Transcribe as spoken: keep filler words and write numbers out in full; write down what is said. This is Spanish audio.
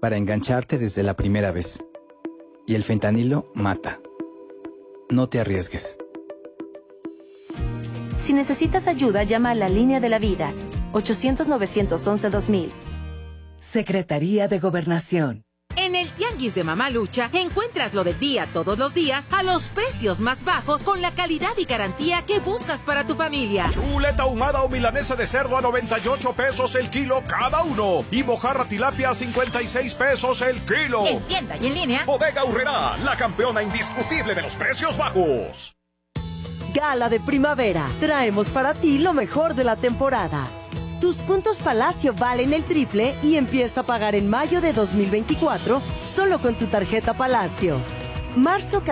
para engancharte desde la primera vez. Y el fentanilo mata. No te arriesgues. Si necesitas ayuda, llama a la Línea de la Vida, ochocientos, novecientos once, dos mil. Secretaría de Gobernación. En el Tianguis de Mamalucha encuentras lo del día todos los días a los precios más bajos con la calidad y garantía que buscas para tu familia. Chuleta ahumada o milanesa de cerdo a noventa y ocho pesos el kilo cada uno. Y mojarra tilapia a cincuenta y seis pesos el kilo. En tienda y en línea. Bodega Aurrerá, la campeona indiscutible de los precios bajos. Gala de primavera. Traemos para ti lo mejor de la temporada. Tus puntos Palacio valen el triple y empieza a pagar en mayo de dos mil veinticuatro solo con tu tarjeta Palacio. Marzo